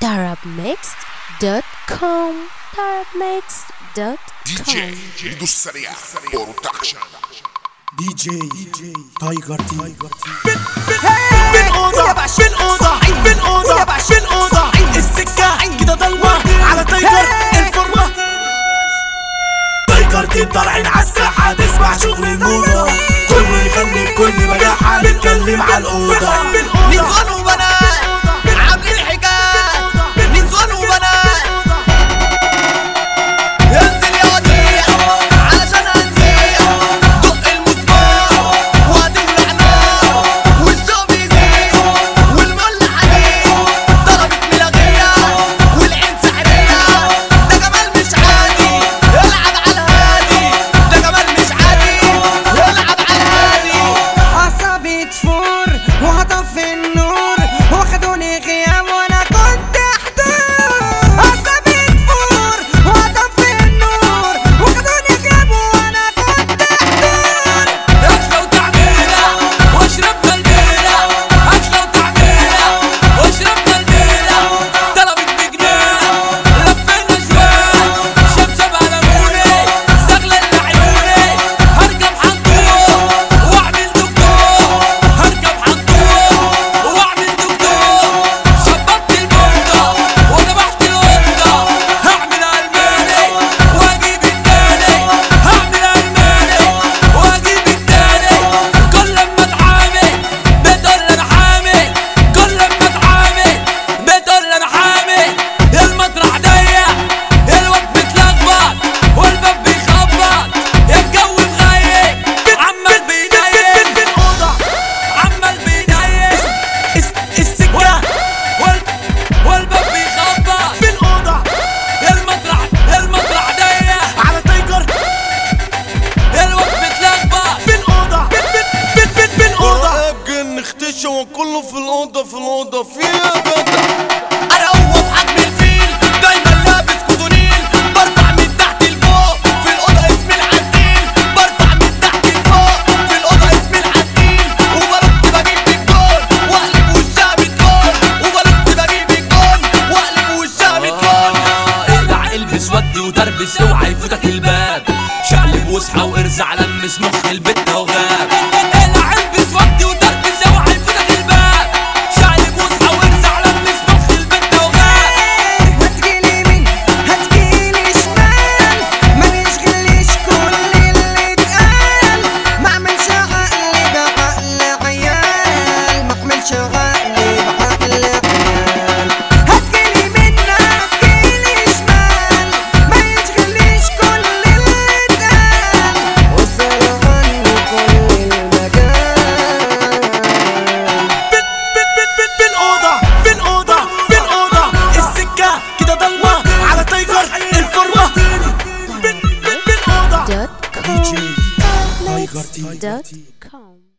Tarabmixed.com دي جي ايده السريع برودكشن دي جي تايجر تي بالأوضة السكة كده ضلمة على تايجر الفورمة. تايجر تيم طالعين عالساحة تسمع شغل الموضة، كله يغني بكل بجاحة نتكلم عالأوضة. نسوان وبنات عاملين حكايات، نسوان وبنات انزل يا وديع علشان هنزيع، دق المسمار وهتولع نار والشوق بيزيد والمل حديد، ضربت ملاغية والعين سحرية، ده جمال مش عادي العب على الهادي، ده جمال مش عادي العب على الهادي. أعصابي تفور وهطفي النور واخدوني غياب وانا كنت احضر. أعصابي تفور وهطفي النور واخدوني غياب وانا كنت احضر. اكلة وتعميلة واشربنا البيلة، اكلة وتعميلة واشربنا البيلة، طلبت بجنيه لفينا شوال شبشب على موني زغلل لعيوني، هركب حنطور واعمل دكتور، هركب حنطور واعمل دكتور، شبطت البندة وذبحت القطة، هعمل الماني واجيب التاني، هعمل الماني واجيب التاني، كل لما اتعامل بتقول انا حامل، كل لما اتعامل بتقول انا حامل، المطرح ضيق الواد متلخبط والباب بيخبط، الجو مغيب عمال بينيم بالأوضة عمال بينيم السكة والباب بيخبط، بالأوضة المطرح ضيق على تايجر الواد متلخبط. بالأوضة بالأوضة. جن اختشى وكله في الأوضة فيها جدع. انا هو في حجم الفيل دايما لابس كوتونيل، برفع من تحت لفوق في الاوضه اسمي العديل، برفع من تحت لفوق في الاوضه اسمي العديل، وبرد بجيب الجول واقلب وشها بتجول، وبرد بجيب الجول واقلب وشها بتجول. اقلع البس ودي وتربس اوعى يفوتك الباب، شقلب واصحى وارزع لمس مخ البت وغاب. اقلع البس ودي وتربس اوعى يفوتك الباب، شقلب واصحى وارزع لمس مخ البت وغاب. هتجيلي يمين هتجيلي شمال ما يشغليش كل اللي اتقال، ما اعملش عقلي بعقل عيال، ما اعملش عقلي بعقل عيال. هتجيلي يمين هتجيلي شمال ما يشغليش كل اللي اتقال، وصل عني كل المجال. بالأوضة السكة كده ضلمة على تايجر الفورمة. بالأوضة Tarabmixed.com